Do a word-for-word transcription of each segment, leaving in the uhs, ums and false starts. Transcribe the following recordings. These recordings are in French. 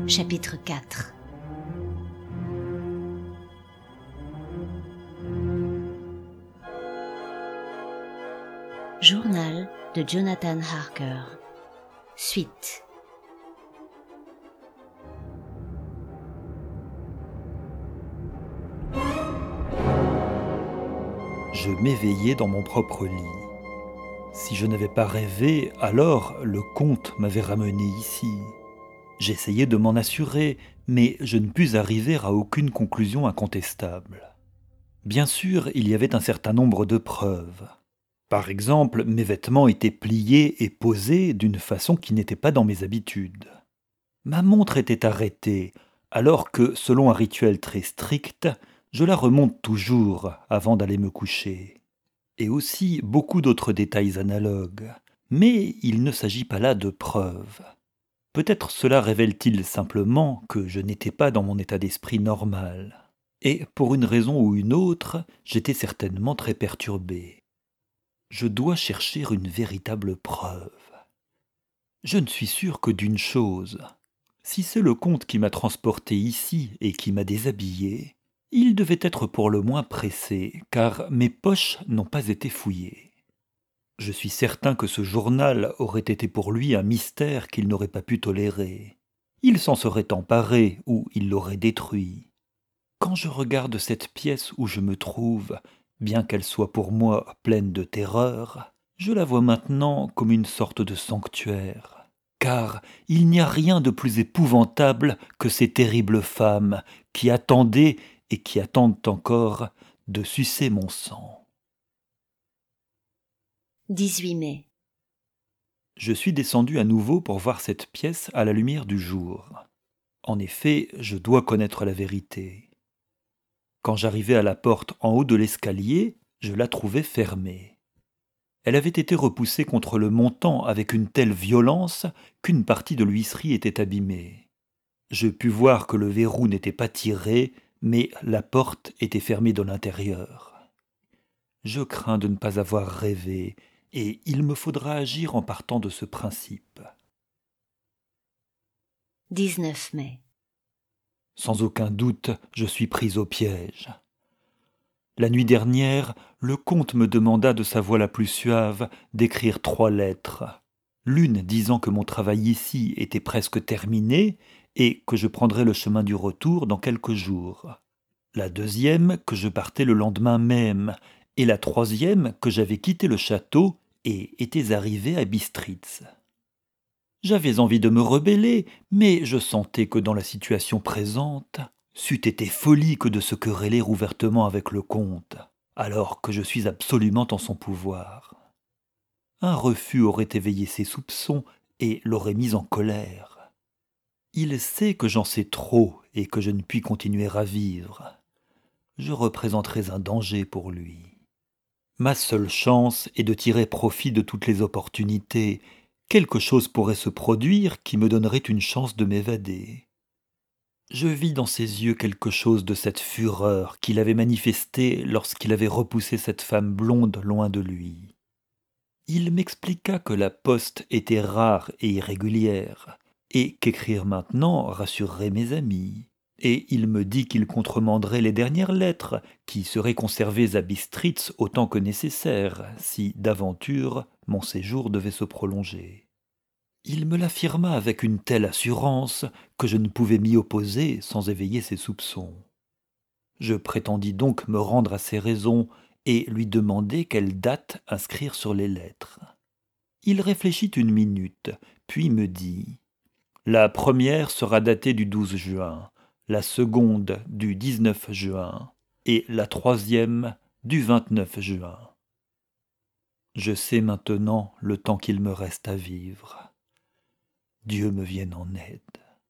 Chapitre quatre. Journal de Jonathan Harker. Suite. Je m'éveillais dans mon propre lit. Si je n'avais pas rêvé, alors le comte m'avait ramené ici. J'essayais de m'en assurer, mais je ne pus arriver à aucune conclusion incontestable. Bien sûr, il y avait un certain nombre de preuves. Par exemple, mes vêtements étaient pliés et posés d'une façon qui n'était pas dans mes habitudes. Ma montre était arrêtée, alors que, selon un rituel très strict, je la remonte toujours avant d'aller me coucher. Et aussi beaucoup d'autres détails analogues. Mais il ne s'agit pas là de preuves. Peut-être cela révèle-t-il simplement que je n'étais pas dans mon état d'esprit normal. Et pour une raison ou une autre, j'étais certainement très perturbé. Je dois chercher une véritable preuve. Je ne suis sûr que d'une chose. Si c'est le comte qui m'a transporté ici et qui m'a déshabillé, il devait être pour le moins pressé, car mes poches n'ont pas été fouillées. Je suis certain que ce journal aurait été pour lui un mystère qu'il n'aurait pas pu tolérer. Il s'en serait emparé ou il l'aurait détruit. Quand je regarde cette pièce où je me trouve, bien qu'elle soit pour moi pleine de terreur, je la vois maintenant comme une sorte de sanctuaire. Car il n'y a rien de plus épouvantable que ces terribles femmes qui attendaient et qui attendent encore de sucer mon sang. dix-huit mai. Je suis descendu à nouveau pour voir cette pièce à la lumière du jour. En effet, je dois connaître la vérité. Quand j'arrivai à la porte en haut de l'escalier, je la trouvai fermée. Elle avait été repoussée contre le montant avec une telle violence qu'une partie de l'huisserie était abîmée. Je pus voir que le verrou n'était pas tiré, mais la porte était fermée de l'intérieur. Je crains de ne pas avoir rêvé, et il me faudra agir en partant de ce principe. dix-neuf mai. Sans aucun doute, je suis pris au piège. La nuit dernière, le comte me demanda de sa voix la plus suave d'écrire trois lettres. L'une disant que mon travail ici était presque terminé et que je prendrais le chemin du retour dans quelques jours. La deuxième que je partais le lendemain même, et la troisième que j'avais quitté le château et étais arrivé à Bistritz. J'avais envie de me rebeller, mais je sentais que dans la situation présente, c'eût été folie que de se quereller ouvertement avec le comte, alors que je suis absolument en son pouvoir. Un refus aurait éveillé ses soupçons et l'aurait mis en colère. Il sait que j'en sais trop et que je ne puis continuer à vivre. Je représenterais un danger pour lui. Ma seule chance est de tirer profit de toutes les opportunités. Quelque chose pourrait se produire qui me donnerait une chance de m'évader. Je vis dans ses yeux quelque chose de cette fureur qu'il avait manifestée lorsqu'il avait repoussé cette femme blonde loin de lui. Il m'expliqua que la poste était rare et irrégulière, et qu'écrire maintenant rassurerait mes amis. Et il me dit qu'il contremanderait les dernières lettres, qui seraient conservées à Bistritz autant que nécessaire, si, d'aventure, mon séjour devait se prolonger. Il me l'affirma avec une telle assurance que je ne pouvais m'y opposer sans éveiller ses soupçons. Je prétendis donc me rendre à ses raisons et lui demander quelle date inscrire sur les lettres. Il réfléchit une minute, puis me dit « La première sera datée du douze juin, la seconde du dix-neuf juin et la troisième du vingt-neuf juin. Je sais maintenant le temps qu'il me reste à vivre. Dieu me vienne en aide. »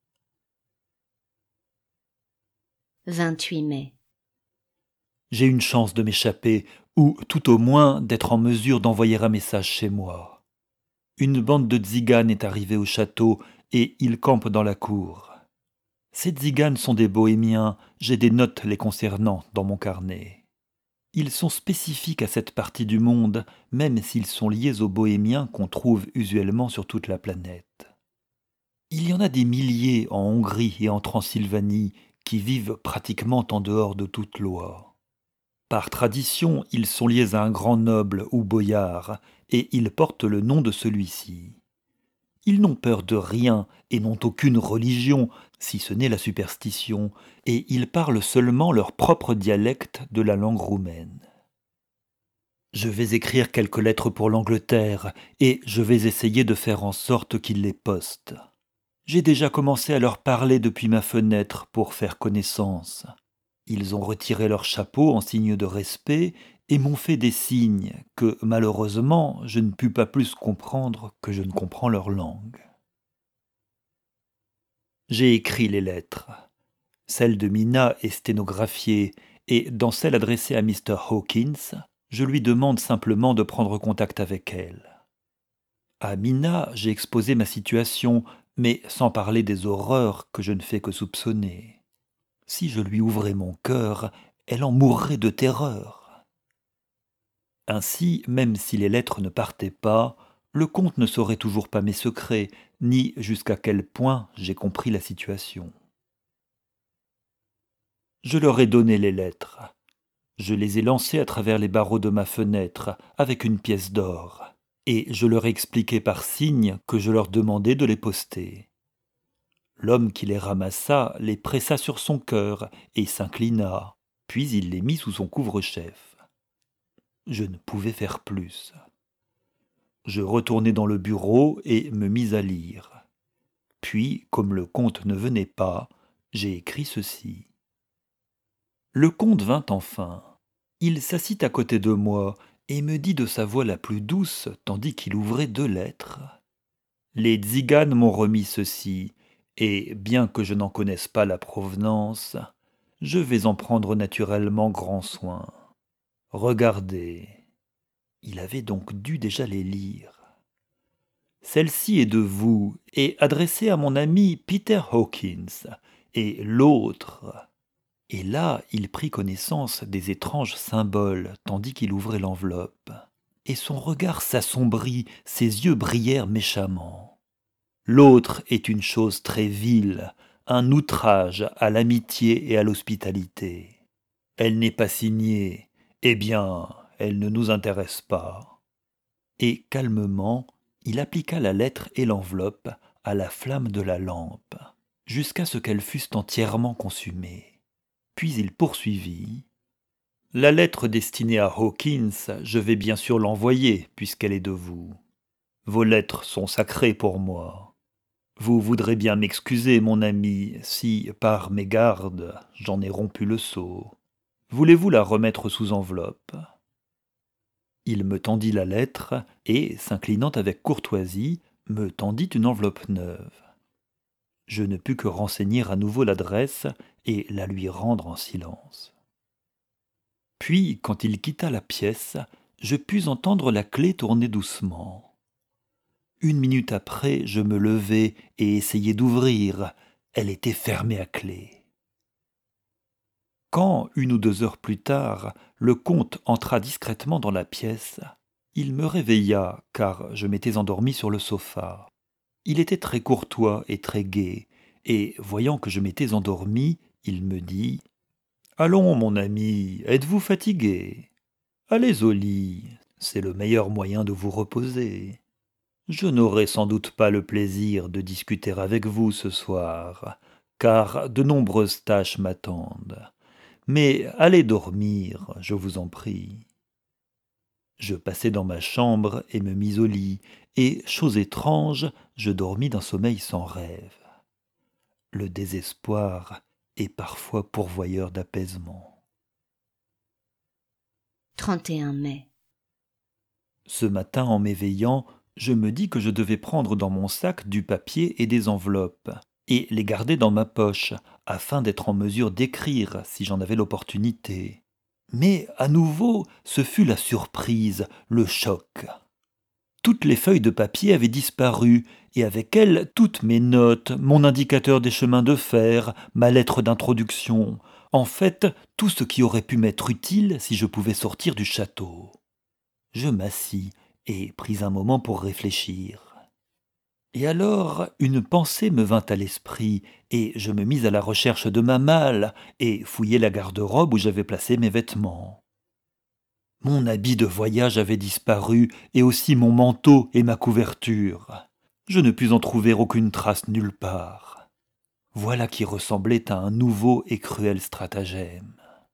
vingt-huit mai. J'ai une chance de m'échapper, ou tout au moins d'être en mesure d'envoyer un message chez moi. Une bande de tziganes est arrivée au château et ils campent dans la cour. Ces tziganes sont des bohémiens, j'ai des notes les concernant dans mon carnet. Ils sont spécifiques à cette partie du monde, même s'ils sont liés aux bohémiens qu'on trouve usuellement sur toute la planète. Il Il y en a des milliers en Hongrie et en Transylvanie qui vivent pratiquement en dehors de toute loi. Par tradition, ils sont liés à un grand noble ou boyard, et ils portent le nom de celui-ci. Ils n'ont peur de rien et n'ont aucune religion, si ce n'est la superstition, et ils parlent seulement leur propre dialecte de la langue roumaine. Je vais écrire quelques lettres pour l'Angleterre, et je vais essayer de faire en sorte qu'ils les postent. J'ai déjà commencé à leur parler depuis ma fenêtre pour faire connaissance. Ils ont retiré leur chapeau en signe de respect et m'ont fait des signes que, malheureusement, je ne pus pas plus comprendre que je ne comprends leur langue. J'ai écrit les lettres. Celle de Mina est sténographiée, et dans celle adressée à mister Hawkins, je lui demande simplement de prendre contact avec elle. À Mina, j'ai exposé ma situation, mais sans parler des horreurs que je ne fais que soupçonner. Si je lui ouvrais mon cœur, elle en mourrait de terreur. Ainsi, même si les lettres ne partaient pas, le comte ne saurait toujours pas mes secrets, ni jusqu'à quel point j'ai compris la situation. Je leur ai donné les lettres. Je les ai lancées à travers les barreaux de ma fenêtre avec une pièce d'or, et je leur ai expliqué par signes que je leur demandais de les poster. L'homme qui les ramassa les pressa sur son cœur et s'inclina, puis il les mit sous son couvre-chef. Je ne pouvais faire plus. Je retournai dans le bureau et me mis à lire. Puis, comme le comte ne venait pas, j'ai écrit ceci. Le comte vint enfin. Il s'assit à côté de moi et me dit de sa voix la plus douce, tandis qu'il ouvrait deux lettres. Les tziganes m'ont remis ceci, et bien que je n'en connaisse pas la provenance, je vais en prendre naturellement grand soin. Regardez. Il avait donc dû déjà les lire. Celle-ci est de vous, et adressée à mon ami Peter Hawkins, et l'autre... Et là, il prit connaissance des étranges symboles, tandis qu'il ouvrait l'enveloppe. Et son regard s'assombrit, ses yeux brillèrent méchamment. L'autre est une chose très vile, un outrage à l'amitié et à l'hospitalité. Elle n'est pas signée, eh bien, elle ne nous intéresse pas. Et calmement, il appliqua la lettre et l'enveloppe à la flamme de la lampe, jusqu'à ce qu'elles fussent entièrement consumées. Puis il poursuivit. « La lettre destinée à Hawkins, je vais bien sûr l'envoyer, puisqu'elle est de vous. Vos lettres sont sacrées pour moi. Vous voudrez bien m'excuser, mon ami, si, par mégarde, j'en ai rompu le sceau. Voulez-vous la remettre sous enveloppe ?» Il me tendit la lettre et, s'inclinant avec courtoisie, me tendit une enveloppe neuve. Je ne pus que renseigner à nouveau l'adresse et la lui rendre en silence. Puis, quand il quitta la pièce, je pus entendre la clé tourner doucement. Une minute après, je me levai et essayai d'ouvrir. Elle était fermée à clé. Quand, une ou deux heures plus tard, le comte entra discrètement dans la pièce, il me réveilla, car je m'étais endormi sur le sofa. Il était très courtois et très gai, et voyant que je m'étais endormi, il me dit « Allons, mon ami, êtes-vous fatigué? Allez au lit, c'est le meilleur moyen de vous reposer. Je n'aurai sans doute pas le plaisir de discuter avec vous ce soir, car de nombreuses tâches m'attendent. Mais allez dormir, je vous en prie. » Je passai dans ma chambre et me mis au lit, et, chose étrange, je dormis d'un sommeil sans rêve. Le désespoir est parfois pourvoyeur d'apaisement. trente et un mai. Ce matin, en m'éveillant, je me dis que je devais prendre dans mon sac du papier et des enveloppes, et les garder dans ma poche, afin d'être en mesure d'écrire si j'en avais l'opportunité. Mais, à nouveau, ce fut la surprise, le choc. Toutes les feuilles de papier avaient disparu, et avec elles toutes mes notes, mon indicateur des chemins de fer, ma lettre d'introduction, en fait, tout ce qui aurait pu m'être utile si je pouvais sortir du château. Je m'assis et pris un moment pour réfléchir. Et alors une pensée me vint à l'esprit, et je me mis à la recherche de ma malle, et fouillai la garde-robe où j'avais placé mes vêtements. Mon habit de voyage avait disparu, et aussi mon manteau et ma couverture. Je ne pus en trouver aucune trace nulle part. Voilà qui ressemblait à un nouveau et cruel stratagème.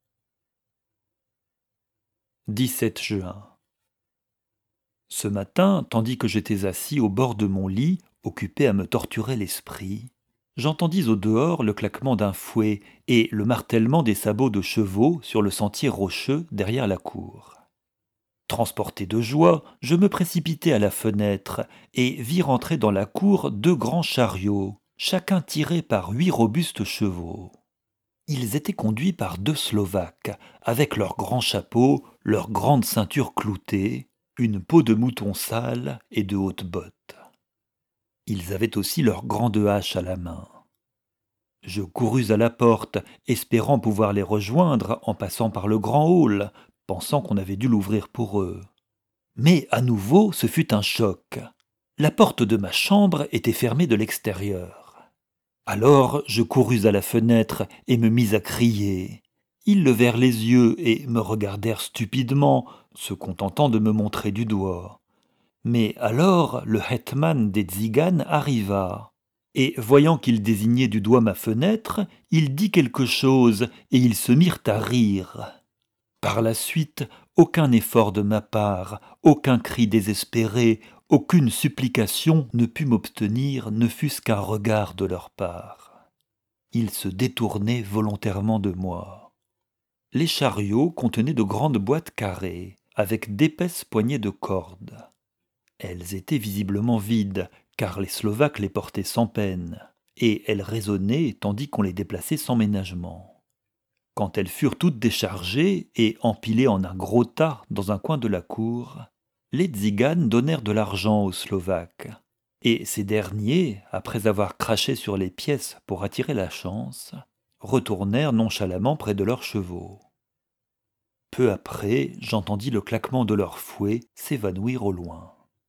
dix-sept juin. Ce matin, tandis que j'étais assis au bord de mon lit, occupé à me torturer l'esprit, j'entendis au dehors le claquement d'un fouet et le martèlement des sabots de chevaux sur le sentier rocheux derrière la cour. Transporté de joie, je me précipitai à la fenêtre et vis rentrer dans la cour deux grands chariots, chacun tiré par huit robustes chevaux. Ils étaient conduits par deux Slovaques, avec leurs grands chapeaux, leurs grandes ceintures cloutées, une peau de mouton sale et de hautes bottes. Ils avaient aussi leurs grandes haches à la main. Je courus à la porte, espérant pouvoir les rejoindre en passant par le grand hall, pensant qu'on avait dû l'ouvrir pour eux. Mais à nouveau, ce fut un choc. La porte de ma chambre était fermée de l'extérieur. Alors je courus à la fenêtre et me mis à crier. Ils levèrent les yeux et me regardèrent stupidement, se contentant de me montrer du doigt. Mais alors le hetman des Tziganes arriva. Et voyant qu'il désignait du doigt ma fenêtre, il dit quelque chose et ils se mirent à rire. Par la suite, aucun effort de ma part, aucun cri désespéré, aucune supplication ne put m'obtenir ne fût-ce qu'un regard de leur part. Ils se détournaient volontairement de moi. Les chariots contenaient de grandes boîtes carrées, avec d'épaisses poignées de cordes. Elles étaient visiblement vides, car les Slovaques les portaient sans peine, et elles résonnaient tandis qu'on les déplaçait sans ménagement. Quand elles furent toutes déchargées et empilées en un gros tas dans un coin de la cour, les Tziganes donnèrent de l'argent aux Slovaques, et ces derniers, après avoir craché sur les pièces pour attirer la chance, retournèrent nonchalamment près de leurs chevaux. Peu après, j'entendis le claquement de leurs fouets s'évanouir au loin.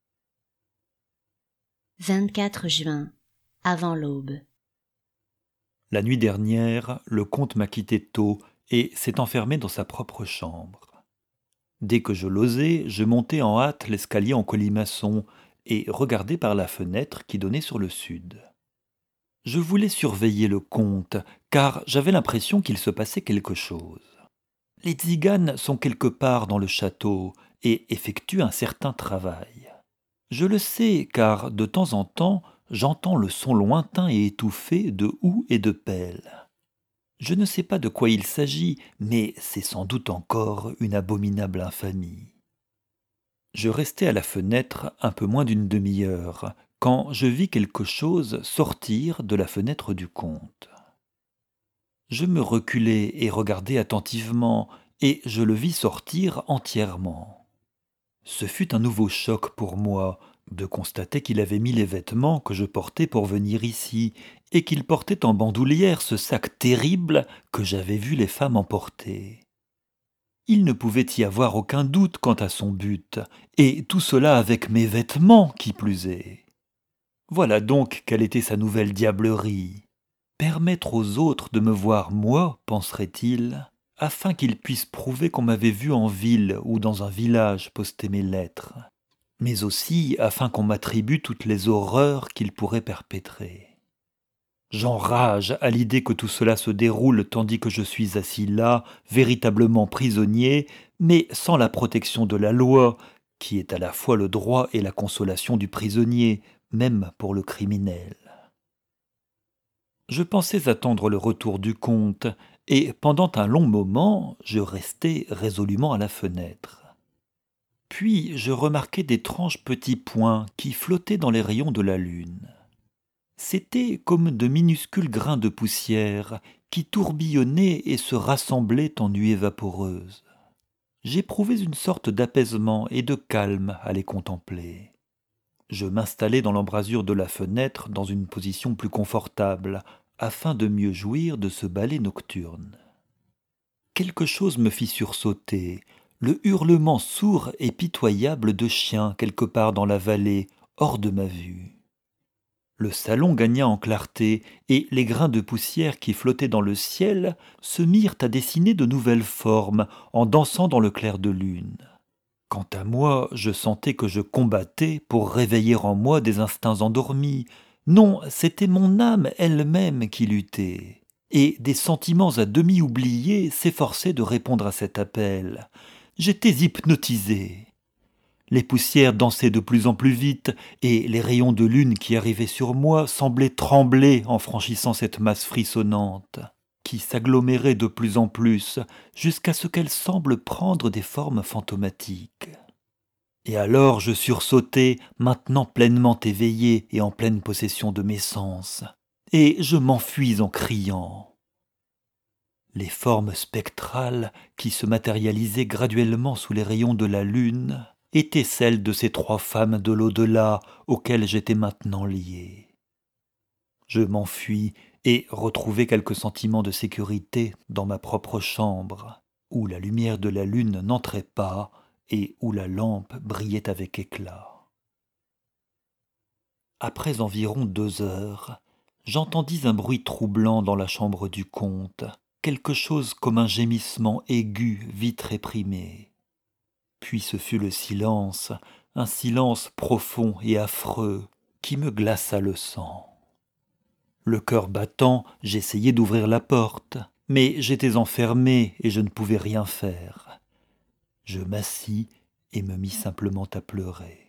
vingt-quatre juin, avant l'aube. La nuit dernière, le comte m'a quitté tôt et s'est enfermé dans sa propre chambre. Dès que je l'osais, je montai en hâte l'escalier en colimaçon et regardai par la fenêtre qui donnait sur le sud. Je voulais surveiller le comte, car j'avais l'impression qu'il se passait quelque chose. Les Tziganes sont quelque part dans le château et effectuent un certain travail. Je le sais, car de temps en temps, j'entends le son lointain et étouffé de houes et de pelles. Je ne sais pas de quoi il s'agit, mais c'est sans doute encore une abominable infamie. Je restai à la fenêtre un peu moins d'une demi-heure, quand je vis quelque chose sortir de la fenêtre du comte. Je me reculai et regardai attentivement, et je le vis sortir entièrement. Ce fut un nouveau choc pour moi de constater qu'il avait mis les vêtements que je portais pour venir ici, et qu'il portait en bandoulière ce sac terrible que j'avais vu les femmes emporter. Il ne pouvait y avoir aucun doute quant à son but, et tout cela avec mes vêtements qui plus est. Voilà donc quelle était sa nouvelle diablerie. Permettre aux autres de me voir moi, penserait-il, afin qu'ils puissent prouver qu'on m'avait vu en ville ou dans un village poster mes lettres, mais aussi afin qu'on m'attribue toutes les horreurs qu'il pourrait perpétrer. J'enrage à l'idée que tout cela se déroule tandis que je suis assis là, véritablement prisonnier, mais sans la protection de la loi, qui est à la fois le droit et la consolation du prisonnier, même pour le criminel. Je pensais attendre le retour du comte, et pendant un long moment, je restai résolument à la fenêtre. Puis je remarquai d'étranges petits points qui flottaient dans les rayons de la lune. C'étaient comme de minuscules grains de poussière qui tourbillonnaient et se rassemblaient en nuées vaporeuses. J'éprouvais une sorte d'apaisement et de calme à les contempler. Je m'installai dans l'embrasure de la fenêtre dans une position plus confortable, afin de mieux jouir de ce ballet nocturne. Quelque chose me fit sursauter, le hurlement sourd et pitoyable de chiens quelque part dans la vallée, hors de ma vue. Le salon gagna en clarté, et les grains de poussière qui flottaient dans le ciel se mirent à dessiner de nouvelles formes en dansant dans le clair de lune. Quant à moi, je sentais que je combattais pour réveiller en moi des instincts endormis. Non, c'était mon âme elle-même qui luttait. Et des sentiments à demi oubliés s'efforçaient de répondre à cet appel. J'étais hypnotisé. Les poussières dansaient de plus en plus vite, et les rayons de lune qui arrivaient sur moi semblaient trembler en franchissant cette masse frissonnante, qui s'agglomérait de plus en plus, jusqu'à ce qu'elle semble prendre des formes fantomatiques. Et alors je sursautai, maintenant pleinement éveillé et en pleine possession de mes sens, et je m'enfuis en criant. Les formes spectrales qui se matérialisaient graduellement sous les rayons de la lune étaient celles de ces trois femmes de l'au-delà auxquelles j'étais maintenant lié. Je m'enfuis et retrouvai quelques sentiments de sécurité dans ma propre chambre, où la lumière de la lune n'entrait pas et où la lampe brillait avec éclat. Après environ deux heures, j'entendis un bruit troublant dans la chambre du comte, quelque chose comme un gémissement aigu vite réprimé. Puis ce fut le silence, un silence profond et affreux qui me glaça le sang. Le cœur battant, j'essayai d'ouvrir la porte, mais j'étais enfermé et je ne pouvais rien faire. Je m'assis et me mis simplement à pleurer.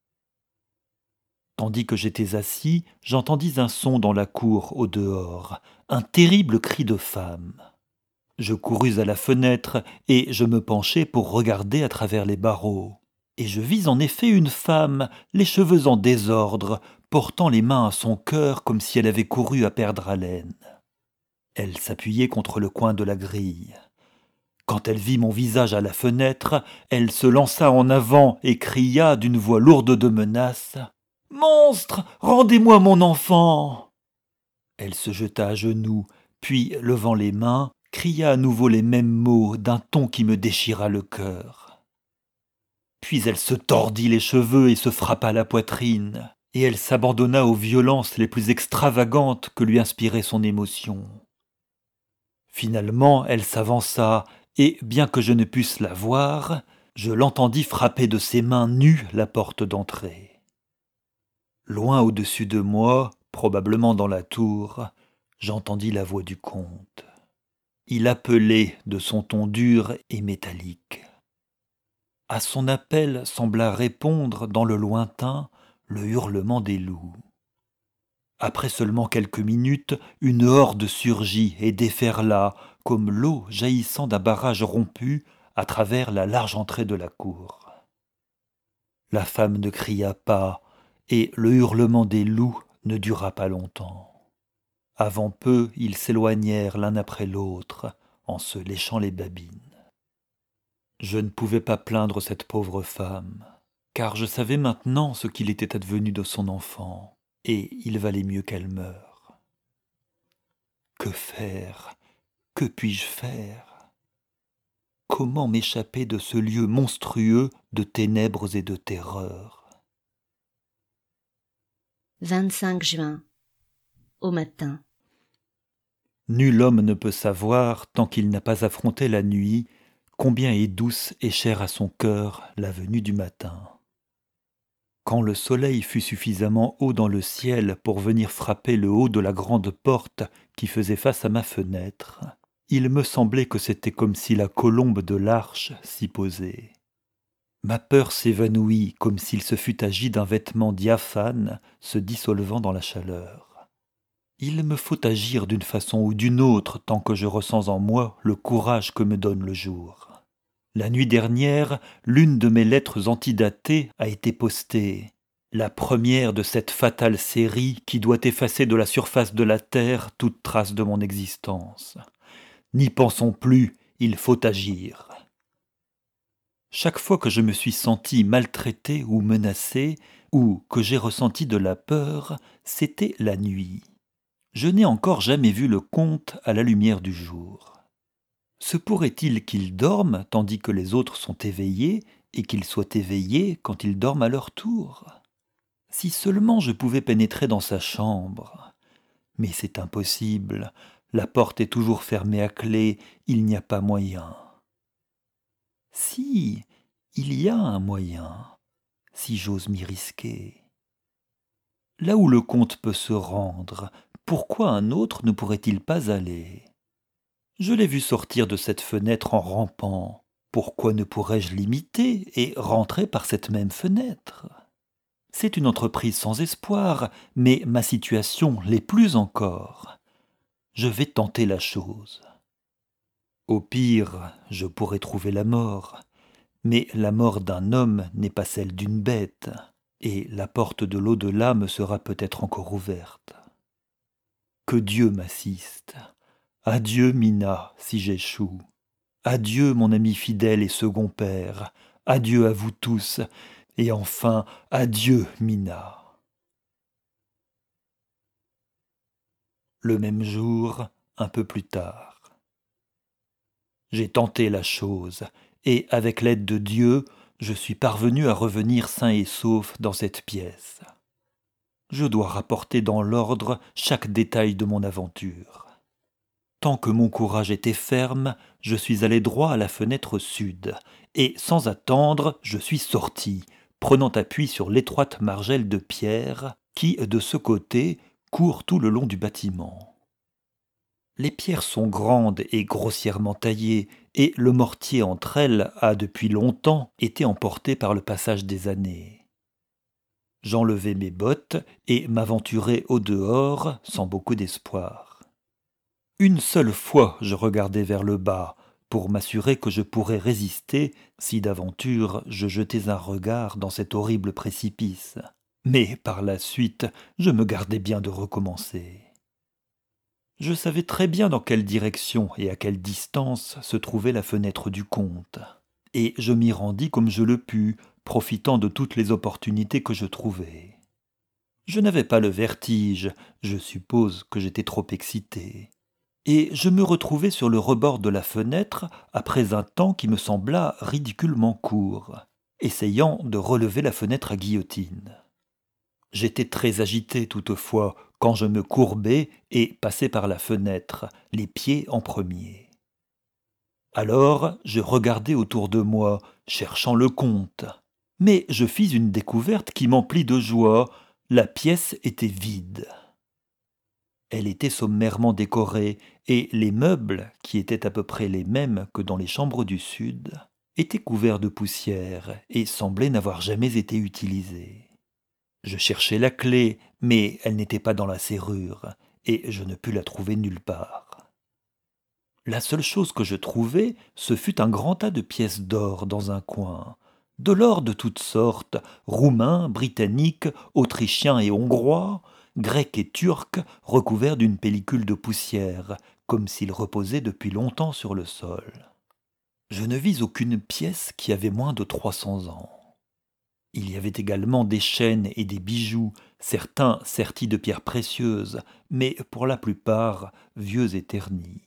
Tandis que j'étais assis, j'entendis un son dans la cour au dehors, un terrible cri de femme. Je courus à la fenêtre et je me penchai pour regarder à travers les barreaux. Et je vis en effet une femme, les cheveux en désordre, portant les mains à son cœur comme si elle avait couru à perdre haleine. Elle s'appuyait contre le coin de la grille. Quand elle vit mon visage à la fenêtre, elle se lança en avant et cria d'une voix lourde de menace « Monstre, rendez-moi mon enfant !» Elle se jeta à genoux, puis, levant les mains, cria à nouveau les mêmes mots d'un ton qui me déchira le cœur. Puis elle se tordit les cheveux et se frappa la poitrine, et elle s'abandonna aux violences les plus extravagantes que lui inspirait son émotion. Finalement, elle s'avança, et bien que je ne pusse la voir, je l'entendis frapper de ses mains nues la porte d'entrée. Loin au-dessus de moi, probablement dans la tour, j'entendis la voix du comte. Il appelait de son ton dur et métallique. À son appel sembla répondre dans le lointain le hurlement des loups. Après seulement quelques minutes, une horde surgit et déferla, comme l'eau jaillissant d'un barrage rompu à travers la large entrée de la cour. La femme ne cria pas, et le hurlement des loups ne dura pas longtemps. Avant peu, ils s'éloignèrent l'un après l'autre, en se léchant les babines. Je ne pouvais pas plaindre cette pauvre femme, car je savais maintenant ce qu'il était advenu de son enfant, et il valait mieux qu'elle meure. Que faire? Que puis-je faire? Comment m'échapper de ce lieu monstrueux de ténèbres et de terreur? vingt-cinq juin, au matin. Nul homme ne peut savoir, tant qu'il n'a pas affronté la nuit, combien est douce et chère à son cœur la venue du matin. Quand le soleil fut suffisamment haut dans le ciel pour venir frapper le haut de la grande porte qui faisait face à ma fenêtre, il me semblait que c'était comme si la colombe de l'arche s'y posait. Ma peur s'évanouit comme s'il se fût agi d'un vêtement diaphane se dissolvant dans la chaleur. Il me faut agir d'une façon ou d'une autre tant que je ressens en moi le courage que me donne le jour. La nuit dernière, l'une de mes lettres antidatées a été postée, la première de cette fatale série qui doit effacer de la surface de la terre toute trace de mon existence. N'y pensons plus, il faut agir. Chaque fois que je me suis senti maltraité ou menacé, ou que j'ai ressenti de la peur, c'était la nuit. Je n'ai encore jamais vu le comte à la lumière du jour. Se pourrait-il qu'il dorme tandis que les autres sont éveillés et qu'il soit éveillé quand ils dorment à leur tour? Si seulement je pouvais pénétrer dans sa chambre. Mais c'est impossible, la porte est toujours fermée à clé, il n'y a pas moyen. Si, il y a un moyen, si j'ose m'y risquer. Là où le comte peut se rendre, pourquoi un autre ne pourrait-il pas aller? Je l'ai vu sortir de cette fenêtre en rampant. Pourquoi ne pourrais-je l'imiter et rentrer par cette même fenêtre? C'est une entreprise sans espoir, mais ma situation l'est plus encore. Je vais tenter la chose. Au pire, je pourrais trouver la mort, mais la mort d'un homme n'est pas celle d'une bête, et la porte de l'au-delà me sera peut-être encore ouverte. Que Dieu m'assiste. Adieu, Mina, si j'échoue. Adieu, mon ami fidèle et second père. Adieu à vous tous. Et enfin, adieu, Mina. Le même jour, un peu plus tard. J'ai tenté la chose, et avec l'aide de Dieu, je suis parvenu à revenir sain et sauf dans cette pièce. Je dois rapporter dans l'ordre chaque détail de mon aventure. Tant que mon courage était ferme, je suis allé droit à la fenêtre sud, et sans attendre, je suis sorti, prenant appui sur l'étroite margelle de pierre qui, de ce côté, court tout le long du bâtiment. Les pierres sont grandes et grossièrement taillées, et le mortier entre elles a depuis longtemps été emporté par le passage des années. J'enlevai mes bottes et m'aventurai au dehors sans beaucoup d'espoir. Une seule fois je regardai vers le bas, pour m'assurer que je pourrais résister si d'aventure je jetais un regard dans cet horrible précipice. Mais par la suite, je me gardai bien de recommencer. Je savais très bien dans quelle direction et à quelle distance se trouvait la fenêtre du comte, et je m'y rendis comme je le pus, profitant de toutes les opportunités que je trouvai. Je n'avais pas le vertige, je suppose que j'étais trop excité, et je me retrouvai sur le rebord de la fenêtre après un temps qui me sembla ridiculement court, essayant de relever la fenêtre à guillotine. J'étais très agité toutefois quand je me courbai et passai par la fenêtre, les pieds en premier. Alors je regardai autour de moi, cherchant le comte. Mais je fis une découverte qui m'emplit de joie, la pièce était vide. Elle était sommairement décorée, et les meubles, qui étaient à peu près les mêmes que dans les chambres du sud, étaient couverts de poussière et semblaient n'avoir jamais été utilisés. Je cherchai la clé, mais elle n'était pas dans la serrure, et je ne pus la trouver nulle part. La seule chose que je trouvai, ce fut un grand tas de pièces d'or dans un coin, de l'or de toutes sortes, roumain, britannique, autrichien et hongrois, grec et turc, recouverts d'une pellicule de poussière, comme s'ils reposaient depuis longtemps sur le sol. Je ne vis aucune pièce qui avait moins de trois cents ans. Il y avait également des chaînes et des bijoux, certains sertis de pierres précieuses, mais pour la plupart vieux et ternis.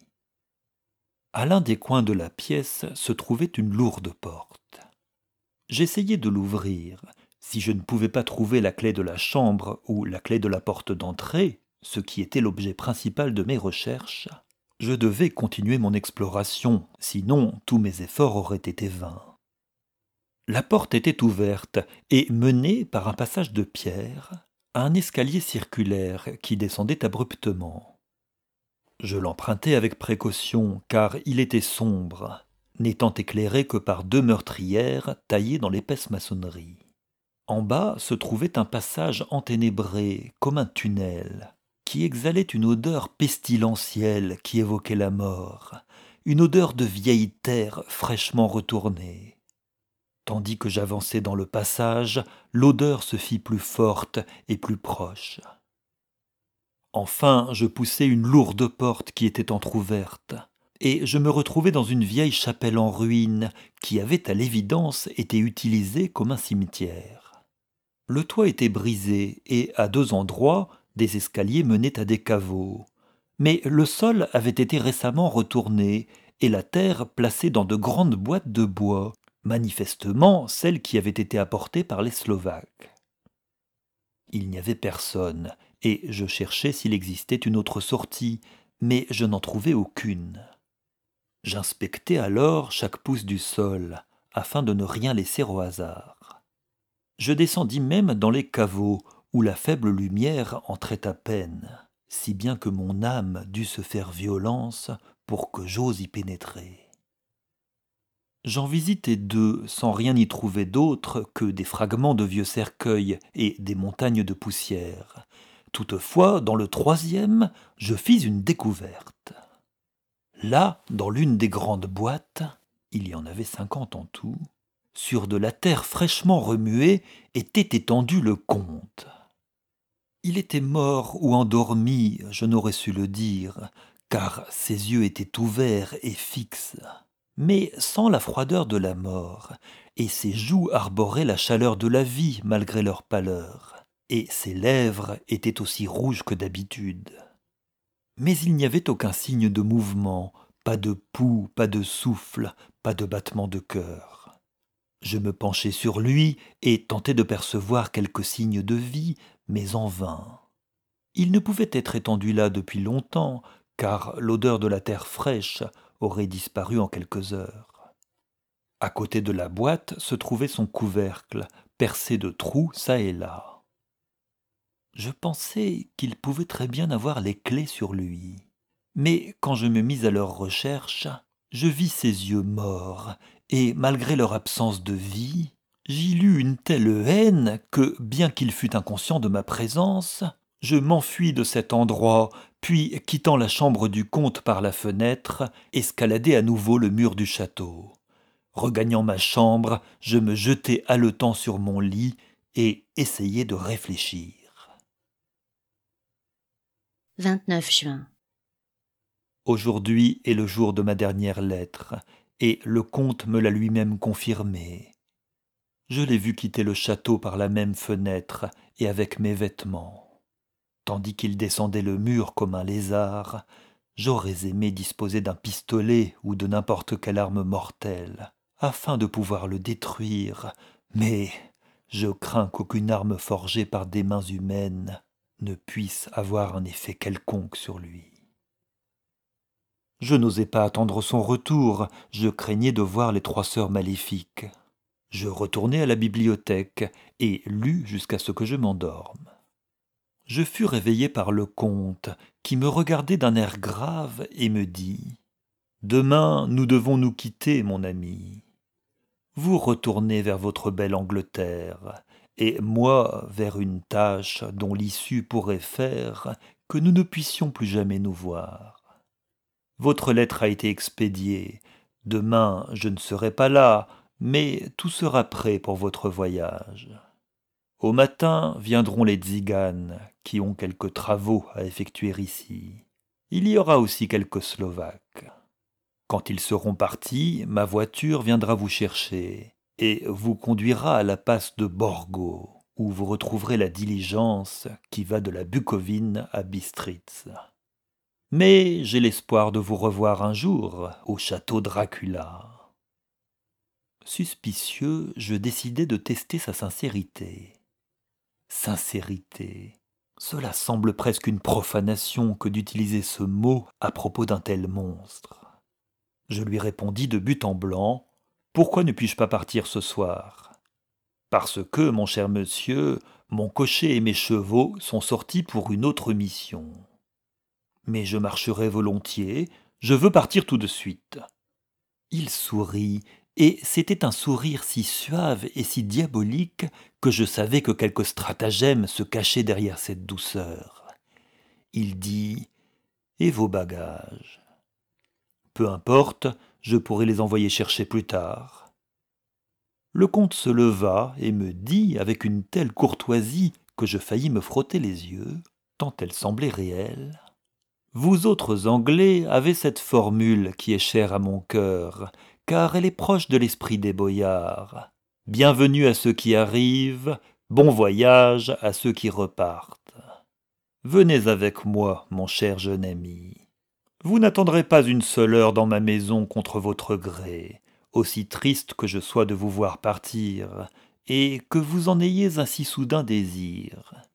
À l'un des coins de la pièce se trouvait une lourde porte. J'essayai de l'ouvrir. Si je ne pouvais pas trouver la clé de la chambre ou la clé de la porte d'entrée, ce qui était l'objet principal de mes recherches, je devais continuer mon exploration, sinon tous mes efforts auraient été vains. La porte était ouverte et menait par un passage de pierre à un escalier circulaire qui descendait abruptement. Je l'empruntai avec précaution car il était sombre, n'étant éclairé que par deux meurtrières taillées dans l'épaisse maçonnerie. En bas se trouvait un passage enténébré comme un tunnel qui exhalait une odeur pestilentielle qui évoquait la mort, une odeur de vieille terre fraîchement retournée. Tandis que j'avançais dans le passage, l'odeur se fit plus forte et plus proche. Enfin, je poussai une lourde porte qui était entr'ouverte, et je me retrouvai dans une vieille chapelle en ruine qui avait à l'évidence été utilisée comme un cimetière. Le toit était brisé, et à deux endroits, des escaliers menaient à des caveaux. Mais le sol avait été récemment retourné, et la terre placée dans de grandes boîtes de bois, manifestement celles qui avaient été apportées par les Slovaques. Il n'y avait personne, et je cherchais s'il existait une autre sortie, mais je n'en trouvais aucune. J'inspectais alors chaque pouce du sol, afin de ne rien laisser au hasard. Je descendis même dans les caveaux, où la faible lumière entrait à peine, si bien que mon âme dut se faire violence pour que j'ose y pénétrer. J'en visitai deux sans rien y trouver d'autre que des fragments de vieux cercueils et des montagnes de poussière. Toutefois, dans le troisième, je fis une découverte. Là, dans l'une des grandes boîtes, il y en avait cinquante en tout, sur de la terre fraîchement remuée était étendu le comte. Il était mort ou endormi, je n'aurais su le dire, car ses yeux étaient ouverts et fixes, mais sans la froideur de la mort, et ses joues arboraient la chaleur de la vie malgré leur pâleur, et ses lèvres étaient aussi rouges que d'habitude. Mais il n'y avait aucun signe de mouvement, pas de pouls, pas de souffle, pas de battement de cœur. Je me penchai sur lui et tentai de percevoir quelques signes de vie, mais en vain. Il ne pouvait être étendu là depuis longtemps, car l'odeur de la terre fraîche aurait disparu en quelques heures. À côté de la boîte se trouvait son couvercle, percé de trous çà et là. Je pensais qu'il pouvait très bien avoir les clés sur lui. Mais quand je me mis à leur recherche, je vis ses yeux morts, et malgré leur absence de vie, j'y lus une telle haine que, bien qu'il fût inconscient de ma présence, je m'enfuis de cet endroit, puis, quittant la chambre du comte par la fenêtre, escaladai à nouveau le mur du château. Regagnant ma chambre, je me jetai haletant sur mon lit et essayai de réfléchir. vingt-neuf juin. Aujourd'hui est le jour de ma dernière lettre, et le comte me l'a lui-même confirmé. Je l'ai vu quitter le château par la même fenêtre et avec mes vêtements. Tandis qu'il descendait le mur comme un lézard, j'aurais aimé disposer d'un pistolet ou de n'importe quelle arme mortelle, afin de pouvoir le détruire, mais je crains qu'aucune arme forgée par des mains humaines ne puisse avoir un effet quelconque sur lui. Je n'osais pas attendre son retour, je craignais de voir les trois sœurs maléfiques. Je retournai à la bibliothèque et lus jusqu'à ce que je m'endorme. Je fus réveillé par le comte, qui me regardait d'un air grave et me dit « Demain, nous devons nous quitter, mon ami. Vous retournez vers votre belle Angleterre, et moi vers une tâche dont l'issue pourrait faire que nous ne puissions plus jamais nous voir. Votre lettre a été expédiée. Demain, je ne serai pas là, mais tout sera prêt pour votre voyage. Au matin viendront les tziganes, qui ont quelques travaux à effectuer ici. Il y aura aussi quelques Slovaques. Quand ils seront partis, ma voiture viendra vous chercher et vous conduira à la passe de Borgo, où vous retrouverez la diligence qui va de la Bukovine à Bistritz. Mais j'ai l'espoir de vous revoir un jour au château Dracula. » Suspicieux, je décidai de tester sa sincérité. Sincérité. Cela semble presque une profanation que d'utiliser ce mot à propos d'un tel monstre. Je lui répondis de but en blanc « Pourquoi ne puis-je pas partir ce soir ? » « Parce que, mon cher monsieur, mon cocher et mes chevaux sont sortis pour une autre mission. » « Mais je marcherai volontiers, je veux partir tout de suite. » Il sourit, et c'était un sourire si suave et si diabolique que je savais que quelque stratagème se cachait derrière cette douceur. Il dit « Et vos bagages ? » « Peu importe, je pourrai les envoyer chercher plus tard. » Le comte se leva et me dit avec une telle courtoisie que je faillis me frotter les yeux, tant elle semblait réelle. « Vous autres Anglais avez cette formule qui est chère à mon cœur, car elle est proche de l'esprit des boyards. Bienvenue à ceux qui arrivent, bon voyage à ceux qui repartent. Venez avec moi, mon cher jeune ami. Vous n'attendrez pas une seule heure dans ma maison contre votre gré, aussi triste que je sois de vous voir partir, et que vous en ayez un si soudain désir.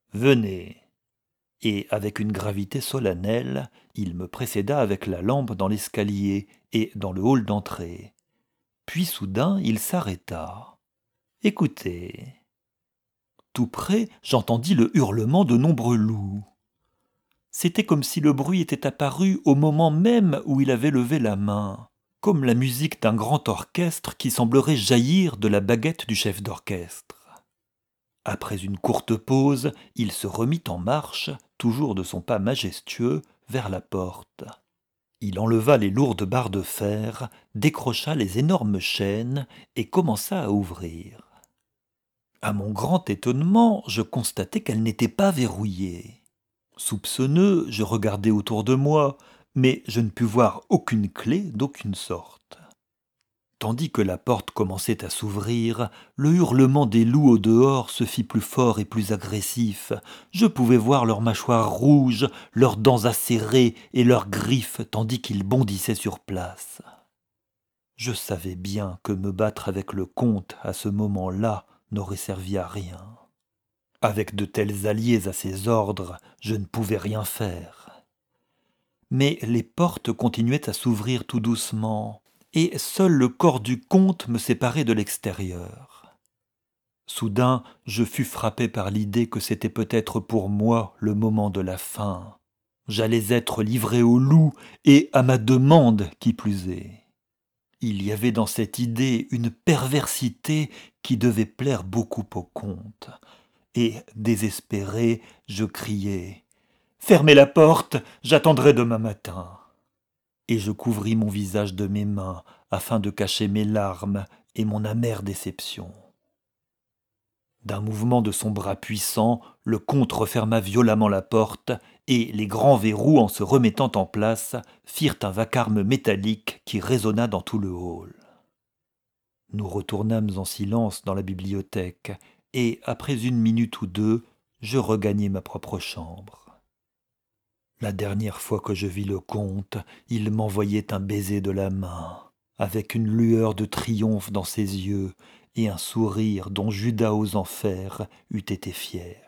Venez. » Et avec une gravité solennelle, il me précéda avec la lampe dans l'escalier et dans le hall d'entrée. Puis soudain, il s'arrêta. « Écoutez. » Tout près, j'entendis le hurlement de nombreux loups. C'était comme si le bruit était apparu au moment même où il avait levé la main, comme la musique d'un grand orchestre qui semblerait jaillir de la baguette du chef d'orchestre. Après une courte pause, il se remit en marche, toujours de son pas majestueux, vers la porte. Il enleva les lourdes barres de fer, décrocha les énormes chaînes et commença à ouvrir. À mon grand étonnement, je constatai qu'elle n'était pas verrouillée. Soupçonneux, je regardai autour de moi, mais je ne pus voir aucune clé d'aucune sorte. Tandis que la porte commençait à s'ouvrir, le hurlement des loups au dehors se fit plus fort et plus agressif. Je pouvais voir leurs mâchoires rouges, leurs dents acérées et leurs griffes, tandis qu'ils bondissaient sur place. Je savais bien que me battre avec le comte à ce moment-là n'aurait servi à rien. Avec de tels alliés à ses ordres, je ne pouvais rien faire. Mais les portes continuaient à s'ouvrir tout doucement, et seul le corps du comte me séparait de l'extérieur. Soudain, je fus frappé par l'idée que c'était peut-être pour moi le moment de la fin. J'allais être livré au loup, et à ma demande qui plus est. Il y avait dans cette idée une perversité qui devait plaire beaucoup au comte. Et, désespéré, je criai « Fermez la porte, j'attendrai demain matin !» Et je couvris mon visage de mes mains afin de cacher mes larmes et mon amère déception. D'un mouvement de son bras puissant, le comte referma violemment la porte et les grands verrous, en se remettant en place, firent un vacarme métallique qui résonna dans tout le hall. Nous retournâmes en silence dans la bibliothèque et, après une minute ou deux, je regagnai ma propre chambre. La dernière fois que je vis le comte, il m'envoyait un baiser de la main, avec une lueur de triomphe dans ses yeux et un sourire dont Judas aux enfers eût été fier.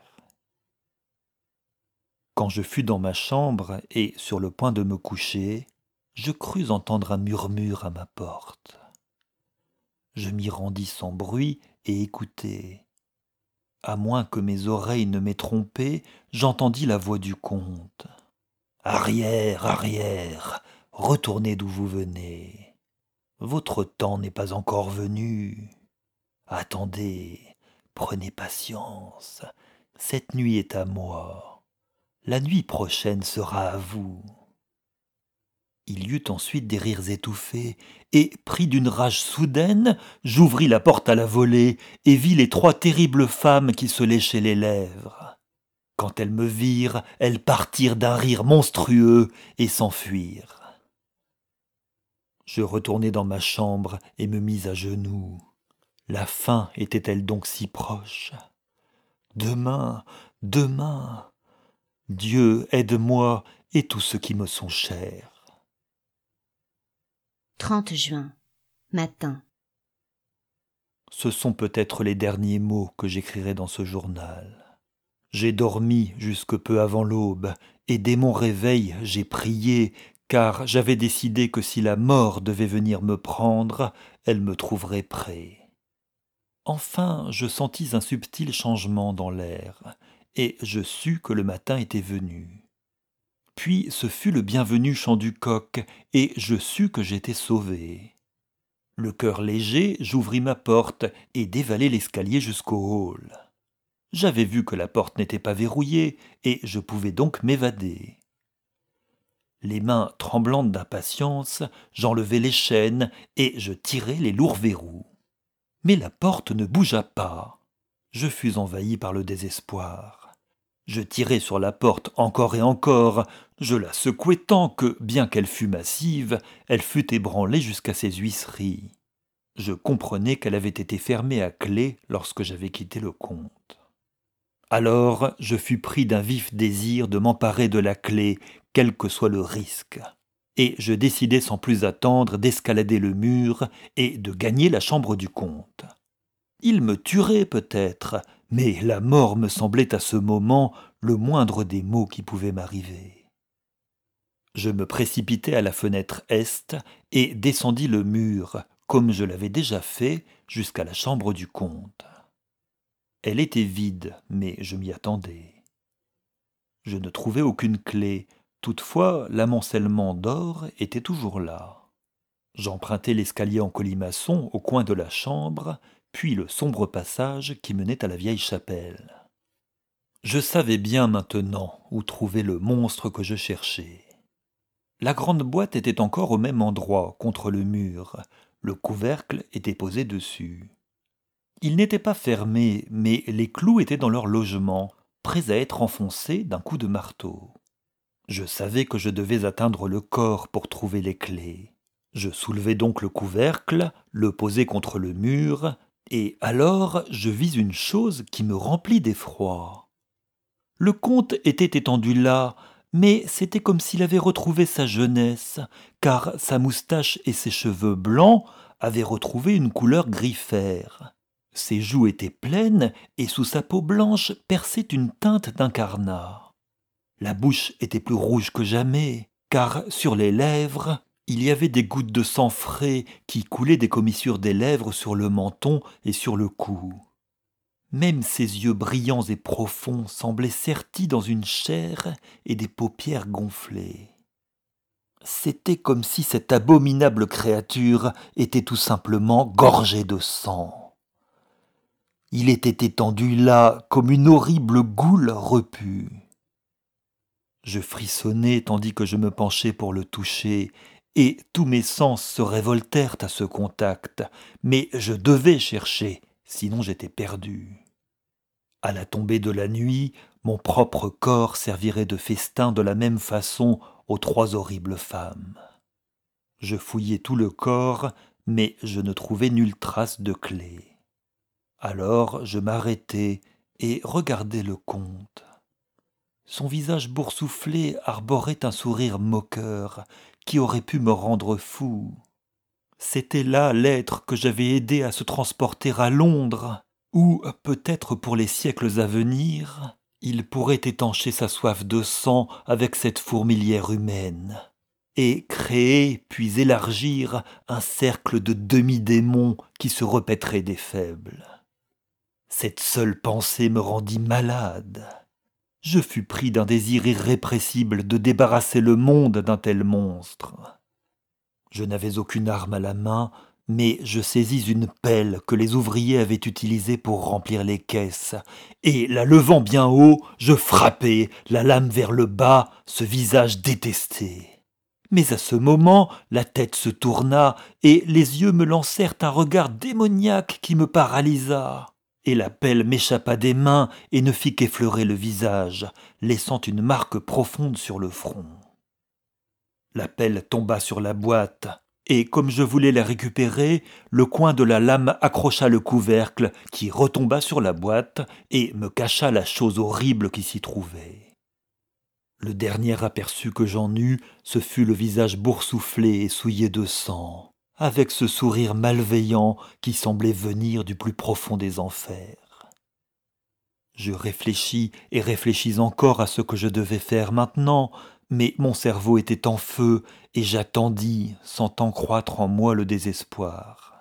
Quand je fus dans ma chambre et sur le point de me coucher, je crus entendre un murmure à ma porte. Je m'y rendis sans bruit et écoutai. À moins que mes oreilles ne m'aient trompé, j'entendis la voix du comte. « Arrière, arrière, retournez d'où vous venez. Votre temps n'est pas encore venu. Attendez, prenez patience. Cette nuit est à moi. La nuit prochaine sera à vous. » Il y eut ensuite des rires étouffés, et, pris d'une rage soudaine, j'ouvris la porte à la volée et vis les trois terribles femmes qui se léchaient les lèvres. Quand elles me virent, elles partirent d'un rire monstrueux et s'enfuirent. Je retournai dans ma chambre et me mis à genoux. La fin était-elle donc si proche? Demain, demain, Dieu aide-moi et tous ceux qui me sont chers. trente juin, matin. Ce sont peut-être les derniers mots que j'écrirai dans ce journal. J'ai dormi jusque peu avant l'aube, et dès mon réveil j'ai prié, car j'avais décidé que si la mort devait venir me prendre, elle me trouverait prêt. Enfin, je sentis un subtil changement dans l'air, et je sus que le matin était venu. Puis ce fut le bienvenu chant du coq, et je sus que j'étais sauvé. Le cœur léger, j'ouvris ma porte et dévalai l'escalier jusqu'au hall. J'avais vu que la porte n'était pas verrouillée, et je pouvais donc m'évader. Les mains tremblantes d'impatience, j'enlevai les chaînes et je tirai les lourds verrous. Mais la porte ne bougea pas. Je fus envahi par le désespoir. Je tirai sur la porte encore et encore, je la secouai tant que, bien qu'elle fût massive, elle fut ébranlée jusqu'à ses huisseries. Je comprenais qu'elle avait été fermée à clé lorsque j'avais quitté le comte. Alors je fus pris d'un vif désir de m'emparer de la clé, quel que soit le risque, et je décidai sans plus attendre d'escalader le mur et de gagner la chambre du comte. Il me tuerait peut-être, mais la mort me semblait à ce moment le moindre des maux qui pouvaient m'arriver. Je me précipitai à la fenêtre est et descendis le mur, comme je l'avais déjà fait, jusqu'à la chambre du comte. Elle était vide, mais je m'y attendais. Je ne trouvais aucune clé, toutefois l'amoncellement d'or était toujours là. J'empruntai l'escalier en colimaçon au coin de la chambre, puis le sombre passage qui menait à la vieille chapelle. Je savais bien maintenant où trouver le monstre que je cherchais. La grande boîte était encore au même endroit, contre le mur. Le couvercle était posé dessus. Il n'était pas fermé, mais les clous étaient dans leur logement, prêts à être enfoncés d'un coup de marteau. Je savais que je devais atteindre le corps pour trouver les clés. Je soulevai donc le couvercle, le posai contre le mur, et alors je vis une chose qui me remplit d'effroi. Le comte était étendu là, mais c'était comme s'il avait retrouvé sa jeunesse, car sa moustache et ses cheveux blancs avaient retrouvé une couleur gris-fer. Ses joues étaient pleines, et sous sa peau blanche perçait une teinte d'incarnat. La bouche était plus rouge que jamais, car sur les lèvres, il y avait des gouttes de sang frais qui coulaient des commissures des lèvres sur le menton et sur le cou. Même ses yeux brillants et profonds semblaient sertis dans une chair et des paupières gonflées. C'était comme si cette abominable créature était tout simplement gorgée de sang. Il était étendu là comme une horrible goule repue. Je frissonnai tandis que je me penchais pour le toucher, et tous mes sens se révoltèrent à ce contact, mais je devais chercher, sinon j'étais perdu. À la tombée de la nuit, mon propre corps servirait de festin de la même façon aux trois horribles femmes. Je fouillai tout le corps, mais je ne trouvai nulle trace de clé. Alors je m'arrêtai et regardai le comte. Son visage boursouflé arborait un sourire moqueur qui aurait pu me rendre fou. C'était là l'être que j'avais aidé à se transporter à Londres, où, peut-être pour les siècles à venir, il pourrait étancher sa soif de sang avec cette fourmilière humaine, et créer puis élargir un cercle de demi-démons qui se repèteraient des faibles. Cette seule pensée me rendit malade. Je fus pris d'un désir irrépressible de débarrasser le monde d'un tel monstre. Je n'avais aucune arme à la main, mais je saisis une pelle que les ouvriers avaient utilisée pour remplir les caisses, et la levant bien haut, je frappai, la lame vers le bas, ce visage détesté. Mais à ce moment, la tête se tourna, et les yeux me lancèrent un regard démoniaque qui me paralysa. Et la pelle m'échappa des mains et ne fit qu'effleurer le visage, laissant une marque profonde sur le front. La pelle tomba sur la boîte, et comme je voulais la récupérer, le coin de la lame accrocha le couvercle qui retomba sur la boîte et me cacha la chose horrible qui s'y trouvait. Le dernier aperçu que j'en eus, ce fut le visage boursouflé et souillé de sang, avec ce sourire malveillant qui semblait venir du plus profond des enfers. Je réfléchis et réfléchis encore à ce que je devais faire maintenant, mais mon cerveau était en feu et j'attendis, sentant croître en moi le désespoir.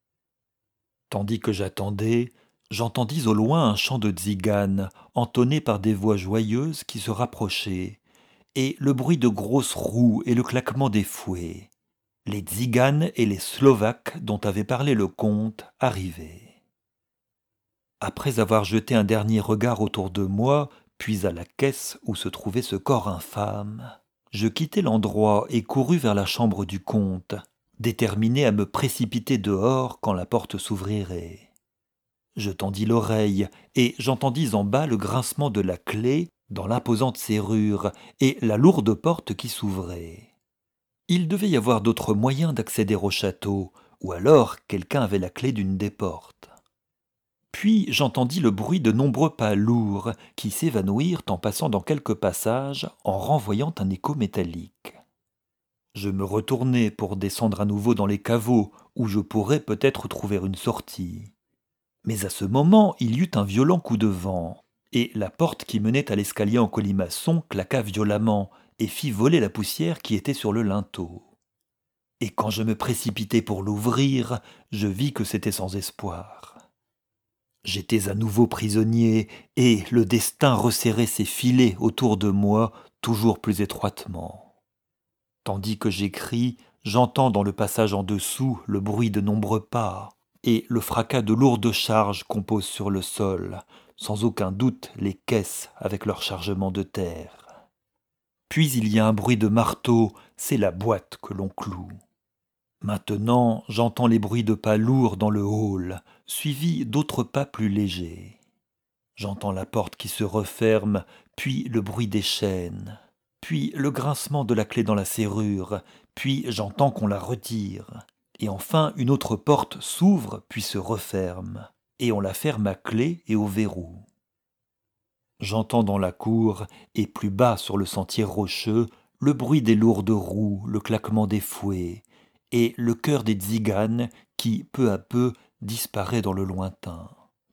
Tandis que j'attendais, j'entendis au loin un chant de tziganes, entonné par des voix joyeuses qui se rapprochaient, et le bruit de grosses roues et le claquement des fouets. Les tziganes et les Slovaques dont avait parlé le comte arrivaient. Après avoir jeté un dernier regard autour de moi, puis à la caisse où se trouvait ce corps infâme, je quittai l'endroit et courus vers la chambre du comte, déterminé à me précipiter dehors quand la porte s'ouvrirait. Je tendis l'oreille et j'entendis en bas le grincement de la clé dans l'imposante serrure et la lourde porte qui s'ouvrait. Il devait y avoir d'autres moyens d'accéder au château, ou alors quelqu'un avait la clé d'une des portes. Puis j'entendis le bruit de nombreux pas lourds qui s'évanouirent en passant dans quelques passages en renvoyant un écho métallique. Je me retournai pour descendre à nouveau dans les caveaux où je pourrais peut-être trouver une sortie. Mais à ce moment, il y eut un violent coup de vent, et la porte qui menait à l'escalier en colimaçon claqua violemment et fit voler la poussière qui était sur le linteau. Et quand je me précipitai pour l'ouvrir, je vis que c'était sans espoir. J'étais à nouveau prisonnier, et le destin resserrait ses filets autour de moi toujours plus étroitement. Tandis que j'écris, j'entends dans le passage en dessous le bruit de nombreux pas, et le fracas de lourdes charges qu'on pose sur le sol, sans aucun doute les caisses avec leur chargement de terre. Puis il y a un bruit de marteau, c'est la boîte que l'on cloue. Maintenant, j'entends les bruits de pas lourds dans le hall, suivis d'autres pas plus légers. J'entends la porte qui se referme, puis le bruit des chaînes, puis le grincement de la clé dans la serrure, puis j'entends qu'on la retire. Et enfin, une autre porte s'ouvre puis se referme, et on la ferme à clé et au verrou. J'entends dans la cour, et plus bas sur le sentier rocheux, le bruit des lourdes roues, le claquement des fouets, et le chœur des tziganes qui, peu à peu, disparaît dans le lointain.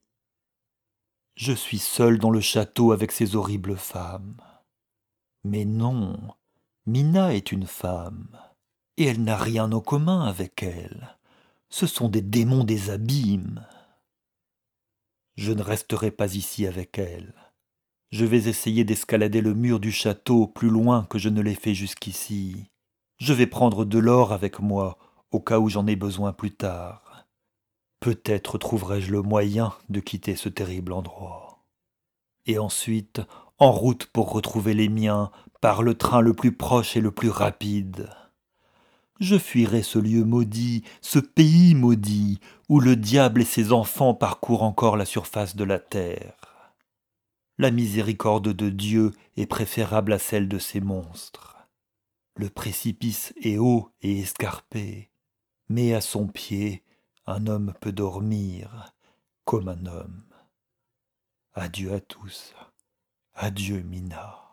Je suis seul dans le château avec ces horribles femmes. Mais non, Mina est une femme, et elle n'a rien en commun avec elle. Ce sont des démons des abîmes. Je ne resterai pas ici avec elle. Je vais essayer d'escalader le mur du château plus loin que je ne l'ai fait jusqu'ici. Je vais prendre de l'or avec moi, au cas où j'en ai besoin plus tard. Peut-être trouverai-je le moyen de quitter ce terrible endroit. Et ensuite, en route pour retrouver les miens, par le train le plus proche et le plus rapide. Je fuirai ce lieu maudit, ce pays maudit, où le diable et ses enfants parcourent encore la surface de la terre. La miséricorde de Dieu est préférable à celle de ces monstres. Le précipice est haut et escarpé, mais à son pied, un homme peut dormir comme un homme. Adieu à tous. Adieu, Mina.